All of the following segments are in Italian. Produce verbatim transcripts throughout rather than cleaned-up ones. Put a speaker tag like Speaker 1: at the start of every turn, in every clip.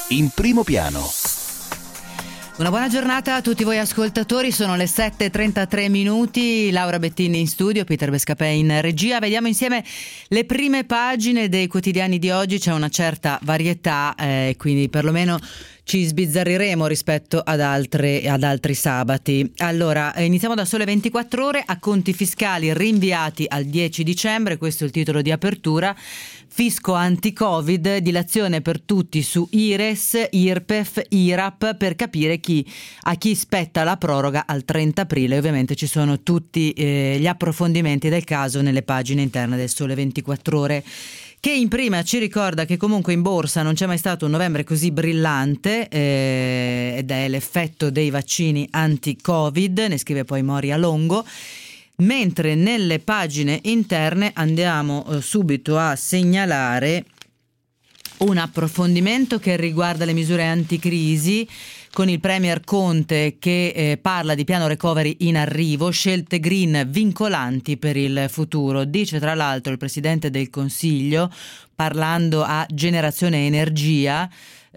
Speaker 1: in primo piano.
Speaker 2: Una buona giornata a tutti voi ascoltatori, sono le sette e trentatré minuti, Laura Bettini in studio, Peter Bescapè in regia. Vediamo insieme le prime pagine dei quotidiani di oggi, c'è una certa varietà, eh, quindi perlomeno ci sbizzarriremo rispetto ad, altre, ad altri sabati. Allora, iniziamo da Sole ventiquattro Ore, a conti fiscali rinviati al dieci dicembre, questo è il titolo di apertura. Fisco anti-Covid, dilazione per tutti su I R E S, I R P E F, I R A P per capire chi, a chi spetta la proroga al trenta aprile. Ovviamente ci sono tutti eh, gli approfondimenti del caso nelle pagine interne del Sole ventiquattro Ore, che in prima ci ricorda che comunque in borsa non c'è mai stato un novembre così brillante eh, ed è l'effetto dei vaccini anti-Covid, ne scrive poi Moria Longo. Mentre nelle pagine interne andiamo eh, subito a segnalare un approfondimento che riguarda le misure anticrisi, con il Premier Conte che eh, parla di piano recovery in arrivo, scelte green vincolanti per il futuro. Dice tra l'altro il Presidente del Consiglio, parlando a Generazione Energia,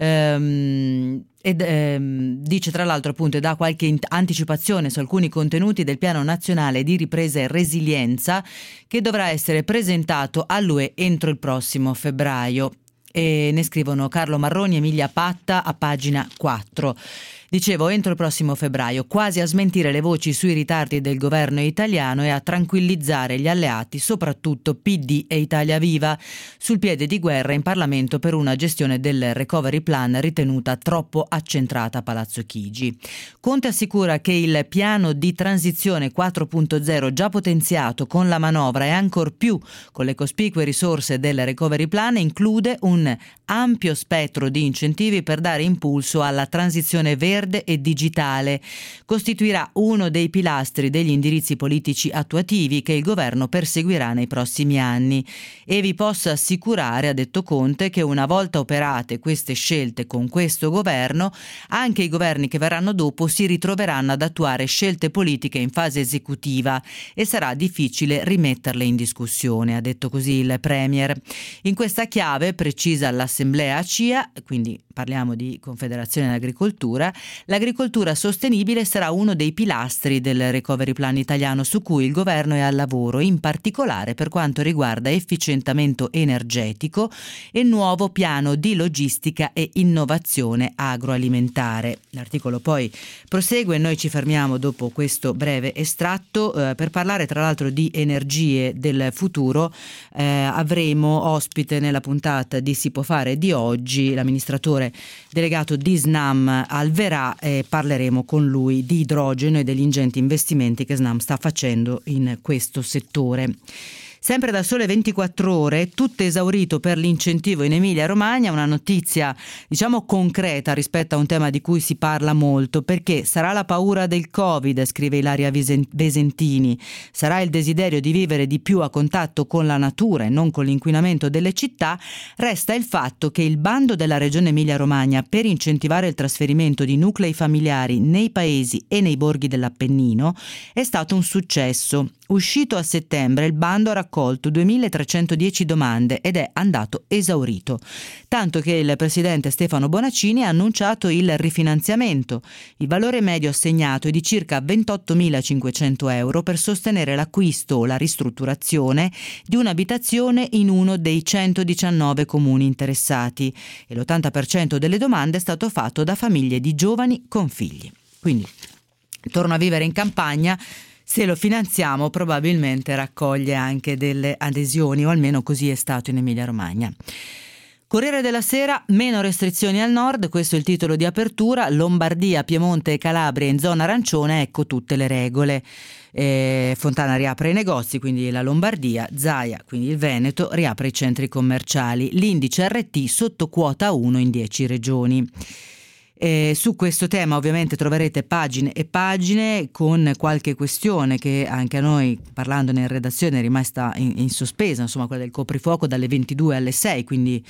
Speaker 2: ehm, ed ehm, dice tra l'altro appunto e dà qualche int- anticipazione su alcuni contenuti del Piano Nazionale di Ripresa e Resilienza che dovrà essere presentato all'U E entro il prossimo febbraio. E ne scrivono Carlo Marroni e Emilia Patta a pagina quattro. Dicevo, entro il prossimo febbraio, quasi a smentire le voci sui ritardi del governo italiano e a tranquillizzare gli alleati, soprattutto P D e Italia Viva, sul piede di guerra in Parlamento per una gestione del recovery plan ritenuta troppo accentrata a Palazzo Chigi. Conte assicura che il piano di transizione quattro punto zero già potenziato con la manovra e ancor più con le cospicue risorse del recovery plan include un ampio spettro di incentivi per dare impulso alla transizione verde e digitale. Costituirà uno dei pilastri degli indirizzi politici attuativi che il governo perseguirà nei prossimi anni. E vi posso assicurare, ha detto Conte, che una volta operate queste scelte con questo governo, anche i governi che verranno dopo si ritroveranno ad attuare scelte politiche in fase esecutiva e sarà difficile rimetterle in discussione, ha detto così il Premier. In questa chiave, precisa l'Assemblea C I A, quindi parliamo di Confederazione dell'Agricoltura, l'agricoltura sostenibile sarà uno dei pilastri del recovery plan italiano su cui il governo è al lavoro, in particolare per quanto riguarda efficientamento energetico e nuovo piano di logistica e innovazione agroalimentare. L'articolo poi prosegue, noi ci fermiamo dopo questo breve estratto eh, per parlare tra l'altro di energie del futuro. Eh, avremo ospite nella puntata di Si può fare di oggi l'amministratore delegato di Snam Alverà e parleremo con lui di idrogeno e degli ingenti investimenti che Snam sta facendo in questo settore. Sempre da Sole ventiquattro Ore, tutto esaurito per l'incentivo in Emilia-Romagna, una notizia diciamo concreta rispetto a un tema di cui si parla molto, perché sarà la paura del Covid, scrive Ilaria Vesentini, sarà il desiderio di vivere di più a contatto con la natura e non con l'inquinamento delle città, resta il fatto che il bando della Regione Emilia-Romagna per incentivare il trasferimento di nuclei familiari nei paesi e nei borghi dell'Appennino è stato un successo. Uscito a settembre, il bando ha raccolto duemilatrecentodieci domande ed è andato esaurito, tanto che il presidente Stefano Bonaccini ha annunciato il rifinanziamento. Il valore medio assegnato è di circa ventottomilacinquecento euro per sostenere l'acquisto o la ristrutturazione di un'abitazione in uno dei centodiciannove comuni interessati e l'ottanta per cento delle domande è stato fatto da famiglie di giovani con figli. Quindi, torno a vivere in campagna. Se lo finanziamo probabilmente raccoglie anche delle adesioni, o almeno così è stato in Emilia-Romagna. Corriere della Sera, meno restrizioni al nord, questo è il titolo di apertura, Lombardia, Piemonte e Calabria in zona arancione, ecco tutte le regole. Eh, Fontana riapre i negozi, quindi la Lombardia, Zaia, quindi il Veneto, riapre i centri commerciali, l'indice R T sotto quota uno in dieci regioni. Eh, su questo tema ovviamente troverete pagine e pagine con qualche questione che anche a noi, parlandone in redazione, è rimasta in, in sospesa, insomma quella del coprifuoco dalle ventidue alle sei, quindi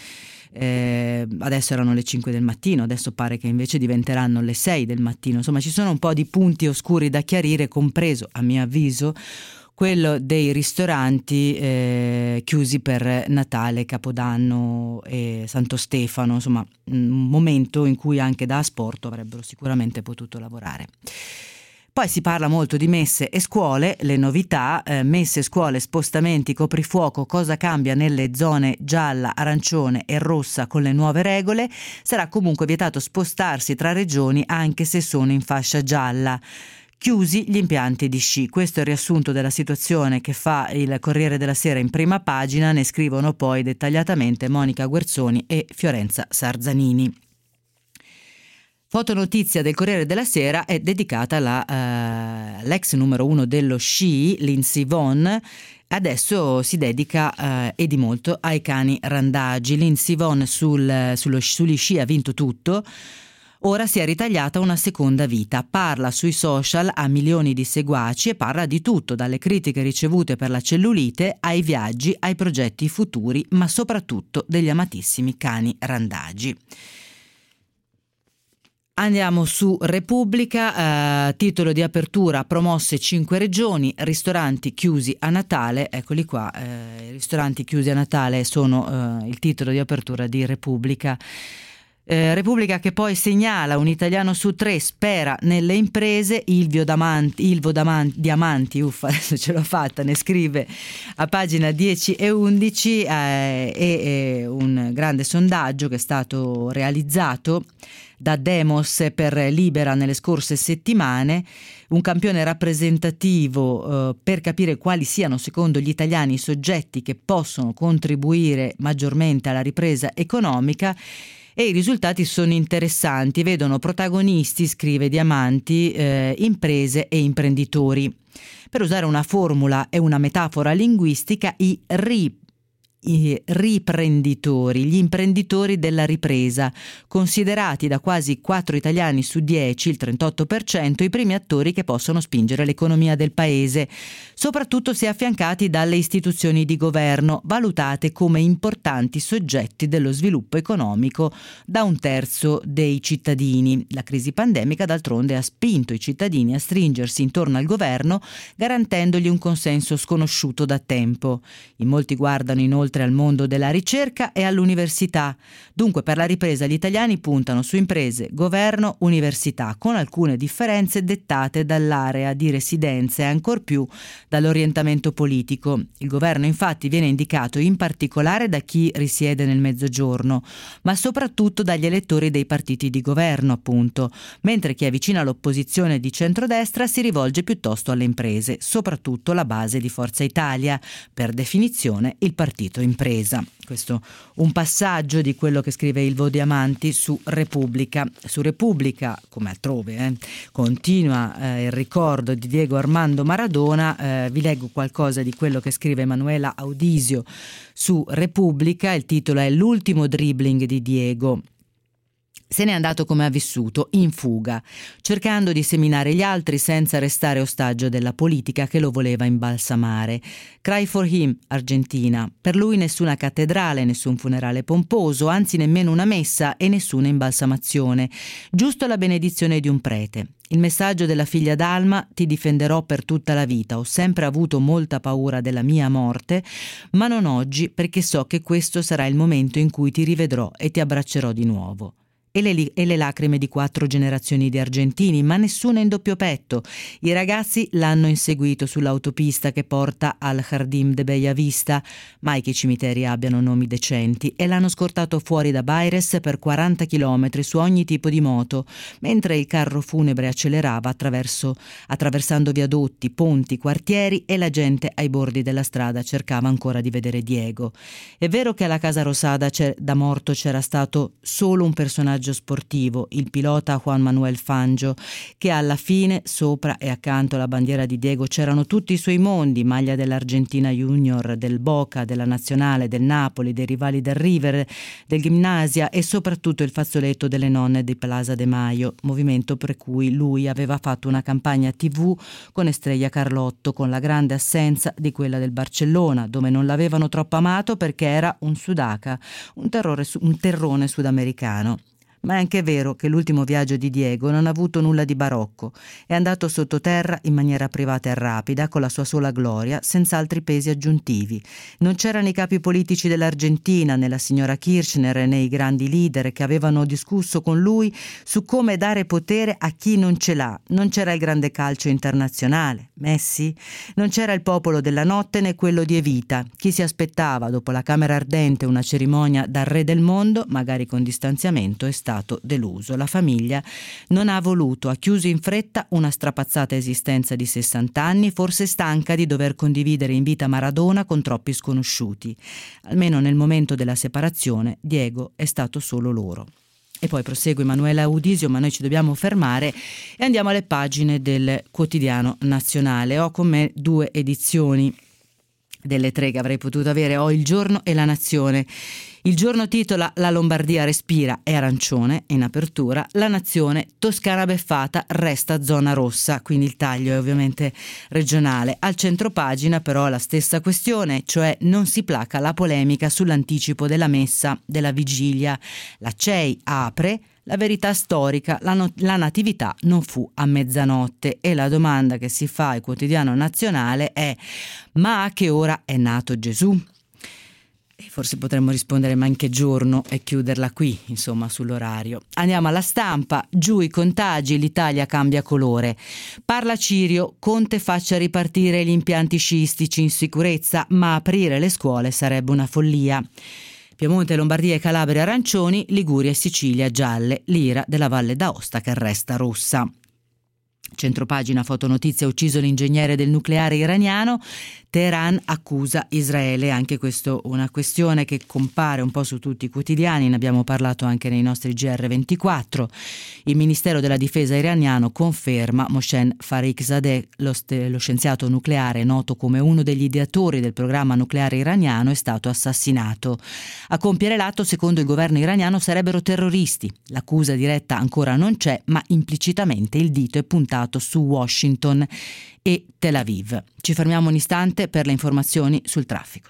Speaker 2: eh, adesso erano le cinque del mattino, adesso pare che invece diventeranno le sei del mattino, insomma ci sono un po' di punti oscuri da chiarire, compreso a mio avviso quello dei ristoranti eh, chiusi per Natale, Capodanno e Santo Stefano, insomma un momento in cui anche da asporto avrebbero sicuramente potuto lavorare. Poi si parla molto di messe e scuole, le novità, eh, messe, scuole, spostamenti, coprifuoco, cosa cambia nelle zone gialla, arancione e rossa con le nuove regole. Sarà comunque vietato spostarsi tra regioni anche se sono in fascia gialla. Chiusi gli impianti di sci. Questo è il riassunto della situazione che fa il Corriere della Sera in prima pagina, ne scrivono poi dettagliatamente Monica Guerzoni e Fiorenza Sarzanini. Fotonotizia del Corriere della Sera è dedicata alla, uh, all'ex numero uno dello sci, Lindsey Vonn. Adesso si dedica uh, e di molto ai cani randagi. Lindsey Vonn sul, sullo, sugli sci ha vinto tutto. Ora si è ritagliata una seconda vita, parla sui social a milioni di seguaci e parla di tutto, dalle critiche ricevute per la cellulite ai viaggi, ai progetti futuri, ma soprattutto degli amatissimi cani randagi. Andiamo su Repubblica, eh, titolo di apertura: promosse cinque regioni, ristoranti chiusi a Natale. Eccoli qua, eh, i ristoranti chiusi a Natale sono eh, il titolo di apertura di Repubblica. Eh, Repubblica che poi segnala: un italiano su tre spera nelle imprese. Ilvio Damanti, Ilvo Damanti, Diamanti, uffa, adesso ce l'ho fatta, ne scrive a pagina dieci e undici, eh, e, e un grande sondaggio che è stato realizzato da Demos per Libera nelle scorse settimane, un campione rappresentativo eh, per capire quali siano secondo gli italiani i soggetti che possono contribuire maggiormente alla ripresa economica. E i risultati sono interessanti, vedono protagonisti, scrive Diamanti, eh, imprese e imprenditori. Per usare una formula e una metafora linguistica, i RIP, i riprenditori, gli imprenditori della ripresa, considerati da quasi quattro italiani su dieci, il trentotto per cento, i primi attori che possono spingere l'economia del paese, soprattutto se affiancati dalle istituzioni di governo, valutate come importanti soggetti dello sviluppo economico da un terzo dei cittadini. La crisi pandemica d'altronde ha spinto i cittadini a stringersi intorno al governo, garantendogli un consenso sconosciuto da tempo. In molti guardano inoltre al mondo della ricerca e all'università. Dunque per la ripresa gli italiani puntano su imprese, governo, università, con alcune differenze dettate dall'area di residenza e ancor più dall'orientamento politico. Il governo infatti viene indicato in particolare da chi risiede nel Mezzogiorno, ma soprattutto dagli elettori dei partiti di governo, appunto, mentre chi è vicino all'opposizione di centrodestra si rivolge piuttosto alle imprese, soprattutto la base di Forza Italia, per definizione il partito impresa. Questo un passaggio di quello che scrive Ilvo Diamanti su Repubblica. Su Repubblica, come altrove, eh, continua eh, il ricordo di Diego Armando Maradona. Eh, vi leggo qualcosa di quello che scrive Emanuela Audisio su Repubblica. Il titolo è L'ultimo dribbling di Diego. Se n'è andato come ha vissuto, in fuga, cercando di seminare gli altri senza restare ostaggio della politica che lo voleva imbalsamare. Cry for him, Argentina. Per lui nessuna cattedrale, nessun funerale pomposo, anzi nemmeno una messa e nessuna imbalsamazione. Giusto la benedizione di un prete. Il messaggio della figlia d'Alma: ti difenderò per tutta la vita, ho sempre avuto molta paura della mia morte, ma non oggi, perché so che questo sarà il momento in cui ti rivedrò e ti abbraccerò di nuovo. E le, e le lacrime di quattro generazioni di argentini, ma nessuna in doppio petto. I ragazzi l'hanno inseguito sull'autopista che porta al Jardim de Bellavista, mai che i cimiteri abbiano nomi decenti, e l'hanno scortato fuori da Baires per quaranta chilometri su ogni tipo di moto, mentre il carro funebre accelerava attraverso, attraversando viadotti, ponti, quartieri, e la gente ai bordi della strada cercava ancora di vedere Diego. È vero che alla Casa Rosada da morto c'era stato solo un personaggio sportivo, il pilota Juan Manuel Fangio, che alla fine, sopra e accanto alla bandiera di Diego, c'erano tutti i suoi mondi: maglia dell'Argentina Junior, del Boca, della Nazionale, del Napoli, dei rivali del River, del Gimnasia e soprattutto il fazzoletto delle nonne di Plaza de Mayo, movimento per cui lui aveva fatto una campagna tivù con Estrella Carlotto, con la grande assenza di quella del Barcellona, dove non l'avevano troppo amato perché era un sudaca, un, terrore, un terrone sudamericano. Ma è anche vero che l'ultimo viaggio di Diego non ha avuto nulla di barocco. È andato sottoterra in maniera privata e rapida, con la sua sola gloria, senza altri pesi aggiuntivi. Non c'erano i capi politici dell'Argentina, né la signora Kirchner, né i grandi leader che avevano discusso con lui su come dare potere a chi non ce l'ha. Non c'era il grande calcio internazionale, Messi. Non c'era il popolo della notte né quello di Evita. Chi si aspettava, dopo la Camera Ardente, una cerimonia da re del mondo, magari con distanziamento, è stato deluso. La famiglia non ha voluto, ha chiuso in fretta una strapazzata esistenza di sessanta anni, forse stanca di dover condividere in vita Maradona con troppi sconosciuti. Almeno nel momento della separazione, Diego è stato solo loro. E poi prosegue Emanuela Audisio, ma noi ci dobbiamo fermare e andiamo alle pagine del Quotidiano Nazionale. Ho con me due edizioni delle tre che avrei potuto avere. Ho Il Giorno e La Nazione. Il Giorno titola La Lombardia respira, è arancione, in apertura. La Nazione, Toscana beffata, resta zona rossa, quindi il taglio è ovviamente regionale. Al centropagina però la stessa questione, cioè non si placa la polemica sull'anticipo della messa della vigilia. La C E I apre, la verità storica, la, no- la natività non fu a mezzanotte, e la domanda che si fa al Quotidiano Nazionale è: ma a che ora è nato Gesù? E forse potremmo rispondere ma in che giorno e chiuderla qui, insomma, sull'orario. Andiamo alla Stampa, giù i contagi, l'Italia cambia colore. Parla Cirio, Conte faccia ripartire gli impianti sciistici in sicurezza, ma aprire le scuole sarebbe una follia. Piemonte, Lombardia e Calabria arancioni, Liguria e Sicilia gialle, l'ira della Valle d'Aosta che resta rossa. Centropagina, fotonotizia, ucciso l'ingegnere del nucleare iraniano, Teheran accusa Israele. Anche questo una questione che compare un po' su tutti i quotidiani, ne abbiamo parlato anche nei nostri G R ventiquattro. Il Ministero della Difesa iraniano conferma Mohsen Farizadeh, lo, st- lo scienziato nucleare noto come uno degli ideatori del programma nucleare iraniano, è stato assassinato. A compiere l'atto, secondo il governo iraniano, sarebbero terroristi. L'accusa diretta ancora non c'è, ma implicitamente il dito è puntato su Washington e Tel Aviv. Ci fermiamo un istante per le informazioni sul traffico.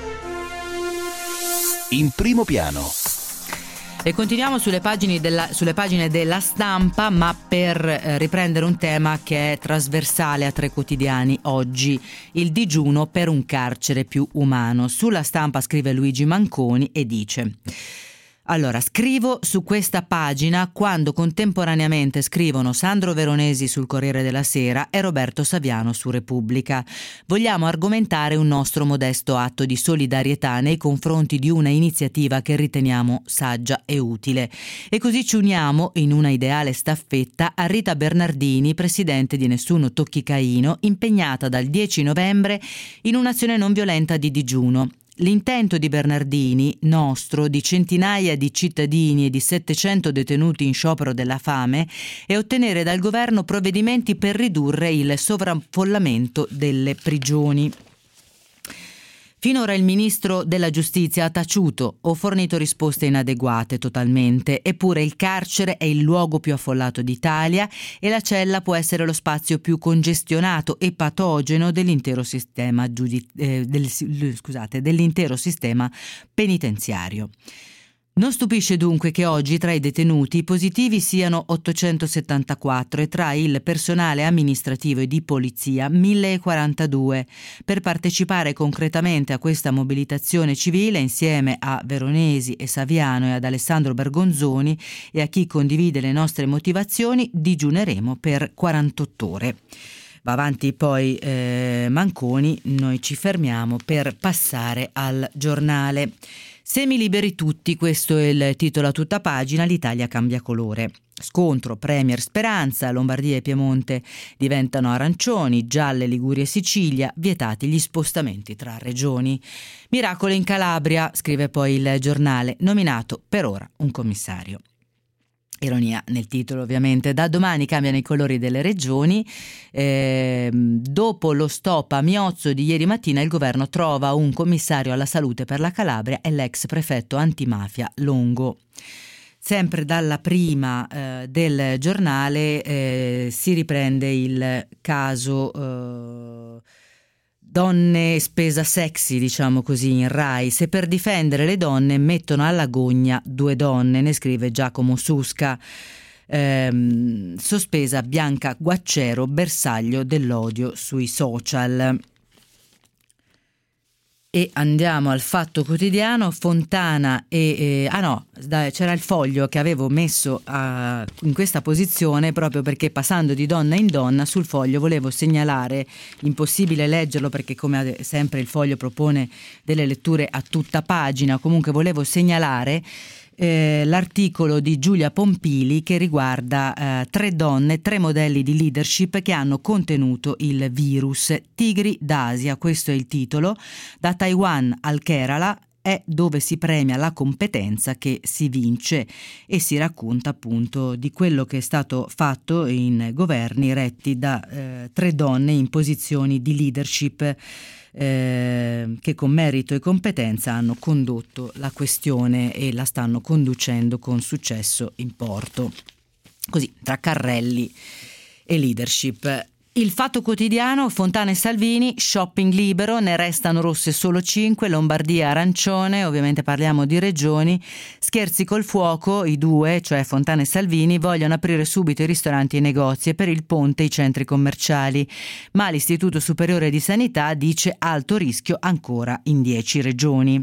Speaker 1: In primo piano.
Speaker 2: E continuiamo sulle pagine della, sulle pagine della Stampa, ma per eh, riprendere un tema che è trasversale a tre quotidiani oggi: il digiuno per un carcere più umano. Sulla Stampa scrive Luigi Manconi e dice: allora, scrivo su questa pagina quando contemporaneamente scrivono Sandro Veronesi sul Corriere della Sera e Roberto Saviano su Repubblica. Vogliamo argomentare un nostro modesto atto di solidarietà nei confronti di una iniziativa che riteniamo saggia e utile. E così ci uniamo in una ideale staffetta a Rita Bernardini, presidente di Nessuno Tocchi Caino, impegnata dal dieci novembre in un'azione non violenta di digiuno. L'intento di Bernardini, nostro, di centinaia di cittadini e di settecento detenuti in sciopero della fame, è ottenere dal governo provvedimenti per ridurre il sovraffollamento delle prigioni. Finora il ministro della giustizia ha taciuto o fornito risposte inadeguate totalmente, eppure il carcere è il luogo più affollato d'Italia e la cella può essere lo spazio più congestionato e patogeno dell'intero sistema giudi- eh, del, scusate, dell'intero sistema penitenziario. Non stupisce dunque che oggi tra i detenuti positivi siano ottocentosettantaquattro e tra il personale amministrativo e di polizia mille quarantadue. Per partecipare concretamente a questa mobilitazione civile, insieme a Veronesi e Saviano e ad Alessandro Bergonzoni e a chi condivide le nostre motivazioni, digiuneremo per quarantotto ore. Va avanti poi eh, Manconi, noi ci fermiamo per passare al giornale. Semi liberi tutti, questo è il titolo a tutta pagina, l'Italia cambia colore. Scontro, Premier Speranza, Lombardia e Piemonte diventano arancioni, gialle Liguria e Sicilia, vietati gli spostamenti tra regioni. Miracolo in Calabria, scrive poi il giornale, nominato per ora un commissario. Ironia nel titolo ovviamente. Da domani cambiano i colori delle regioni. Eh, dopo lo stop a Miozzo di ieri mattina, il governo trova un commissario alla salute per la Calabria e l'ex prefetto antimafia Longo. Sempre dalla prima eh, del giornale eh, si riprende il caso eh, donne spesa sexy, diciamo così, in Rai. Se per difendere le donne mettono alla gogna due donne, ne scrive Giacomo Susca. Ehm, sospesa Bianca Guacciero, bersaglio dell'odio sui social. E andiamo al Fatto Quotidiano. Fontana e eh, ah no, dai, c'era il Foglio che avevo messo a, in questa posizione proprio perché, passando di donna in donna, sul Foglio volevo segnalare, impossibile leggerlo perché come sempre il Foglio propone delle letture a tutta pagina, comunque volevo segnalare Eh, l'articolo di Giulia Pompili che riguarda eh, tre donne, tre modelli di leadership che hanno contenuto il virus. Tigri d'Asia, questo è il titolo. Da Taiwan al Kerala è dove si premia la competenza che si vince, e si racconta appunto di quello che è stato fatto in governi retti da eh, tre donne in posizioni di leadership Eh, che con merito e competenza hanno condotto la questione e la stanno conducendo con successo in porto. Così, tra carrelli e leadership. Il Fatto Quotidiano, Fontana e Salvini, shopping libero, ne restano rosse solo cinque, Lombardia arancione, ovviamente parliamo di regioni, scherzi col fuoco, i due, cioè Fontana e Salvini, vogliono aprire subito i ristoranti e i negozi e per il ponte i centri commerciali, ma l'Istituto Superiore di Sanità dice alto rischio ancora in dieci regioni.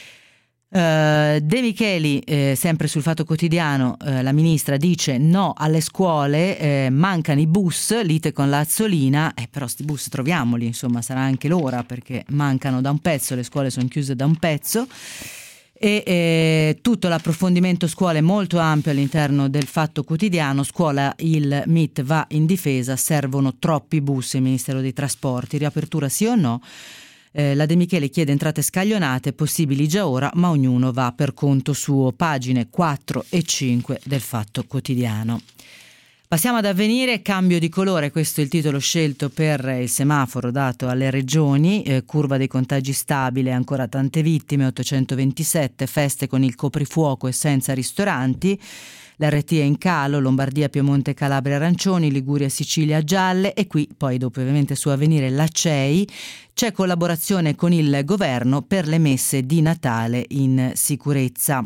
Speaker 2: Uh, De Micheli, eh, sempre sul Fatto Quotidiano, eh, la ministra dice no alle scuole, eh, mancano i bus, lite con l'Azzolina, eh, però sti bus troviamoli, insomma sarà anche l'ora perché mancano da un pezzo, le scuole sono chiuse da un pezzo. E eh, tutto l'approfondimento scuole è molto ampio all'interno del Fatto Quotidiano. Scuola, il M I T va in difesa, servono troppi bus, il Ministero dei Trasporti, riapertura sì o no? Eh, la De Micheli chiede entrate scaglionate, possibili già ora, ma ognuno va per conto suo. Pagine quattro e cinque del Fatto Quotidiano. Passiamo ad Avvenire, cambio di colore, questo è il titolo scelto per il semaforo dato alle regioni, eh, curva dei contagi stabile, ancora tante vittime, ottocentoventisette, feste con il coprifuoco e senza ristoranti. L'R T è in calo, Lombardia, Piemonte, Calabria arancioni, Liguria, Sicilia gialle, e qui poi dopo ovviamente su Avvenire la C E I, c'è collaborazione con il governo per le messe di Natale in sicurezza.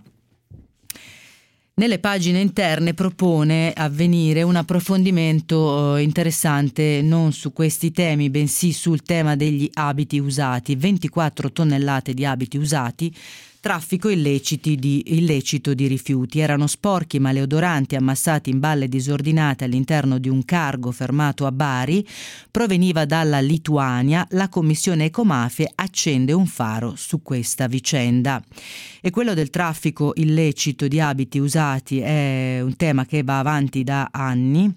Speaker 2: Nelle pagine interne propone Avvenire un approfondimento interessante non su questi temi, bensì sul tema degli abiti usati. ventiquattro tonnellate di abiti usati, traffico illeciti di, illecito di rifiuti. Erano sporchi, maleodoranti, ammassati in balle disordinate all'interno di un cargo fermato a Bari. Proveniva dalla Lituania. La commissione Ecomafie accende un faro su questa vicenda. E quello del traffico illecito di abiti usati è un tema che va avanti da anni.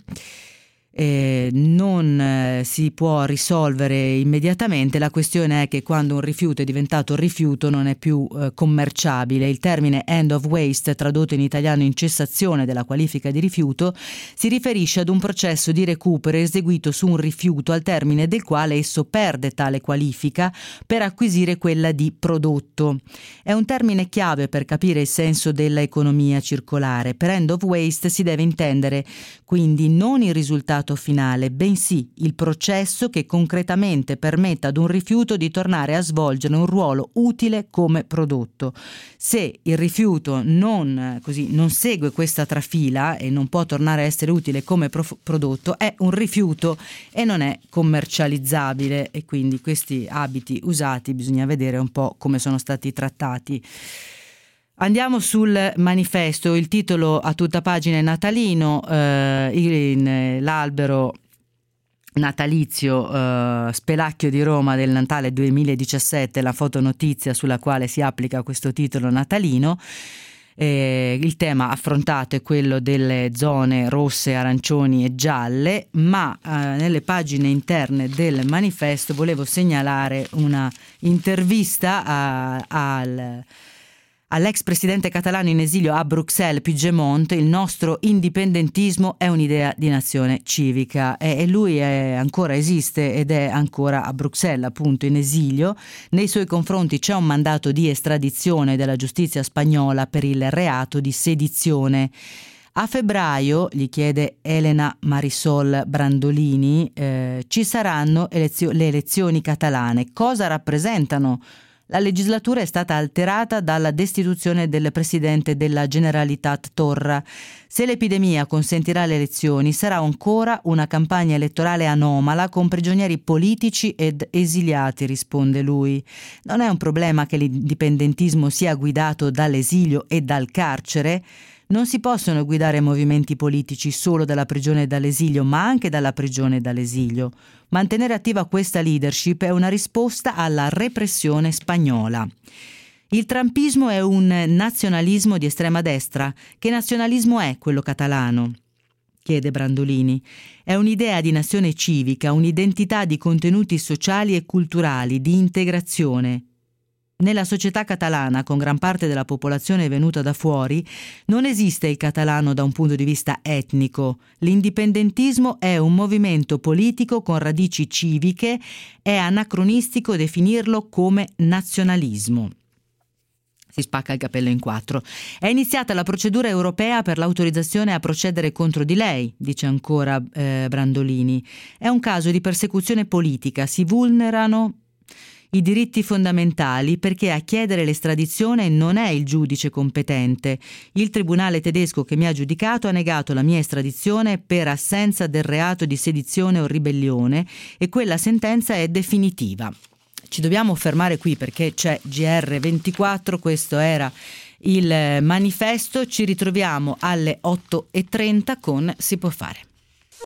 Speaker 2: Eh, non eh, si può risolvere immediatamente. La questione è che quando un rifiuto è diventato rifiuto non è più eh, commerciabile. Il termine end of waste, tradotto in italiano in cessazione della qualifica di rifiuto, si riferisce ad un processo di recupero eseguito su un rifiuto al termine del quale esso perde tale qualifica per acquisire quella di prodotto. È un termine chiave per capire il senso dell'economia circolare. Per end of waste si deve intendere quindi non il risultato finale, bensì il processo che concretamente permetta ad un rifiuto di tornare a svolgere un ruolo utile come prodotto. Se il rifiuto non, così, non segue questa trafila e non può tornare a essere utile come pro- prodotto, è un rifiuto e non è commercializzabile, e quindi questi abiti usati bisogna vedere un po' come sono stati trattati. Andiamo sul Manifesto, il titolo a tutta pagina è natalino, eh, in, l'albero natalizio eh, Spelacchio di Roma del Natale duemiladiciassette, la fotonotizia sulla quale si applica questo titolo natalino. Eh, il tema affrontato è quello delle zone rosse, arancioni e gialle, ma eh, nelle pagine interne del Manifesto volevo segnalare una intervista a, al all'ex presidente catalano in esilio a Bruxelles, Puigdemont. Il nostro indipendentismo è un'idea di nazione civica, e lui è ancora esiste ed è ancora a Bruxelles, appunto in esilio. Nei suoi confronti c'è un mandato di estradizione della giustizia spagnola per il reato di sedizione. A febbraio, gli chiede Elena Marisol Brandolini, eh, ci saranno elezio- le elezioni catalane. Cosa rappresentano? La legislatura è stata alterata dalla destituzione del presidente della Generalitat Torra. Se l'epidemia consentirà le elezioni, sarà ancora una campagna elettorale anomala con prigionieri politici ed esiliati, risponde lui. Non è un problema che l'indipendentismo sia guidato dall'esilio e dal carcere. Non si possono guidare movimenti politici solo dalla prigione e dall'esilio, ma anche dalla prigione e dall'esilio. Mantenere attiva questa leadership è una risposta alla repressione spagnola. Il trumpismo è un nazionalismo di estrema destra. Che nazionalismo è quello catalano? Chiede Brandolini. È un'idea di nazione civica, un'identità di contenuti sociali e culturali, di integrazione. Nella società catalana, con gran parte della popolazione venuta da fuori, non esiste il catalano da un punto di vista etnico. L'indipendentismo è un movimento politico con radici civiche, è anacronistico definirlo come nazionalismo. Si spacca il capello in quattro. È iniziata la procedura europea per l'autorizzazione a procedere contro di lei, dice ancora eh, Brandolini. È un caso di persecuzione politica, si vulnerano i diritti fondamentali perché a chiedere l'estradizione non è il giudice competente. Il tribunale tedesco che mi ha giudicato ha negato la mia estradizione per assenza del reato di sedizione o ribellione e quella sentenza è definitiva. Ci dobbiamo fermare qui perché c'è G R ventiquattro, questo era il manifesto, ci ritroviamo alle otto e trenta con Si può fare.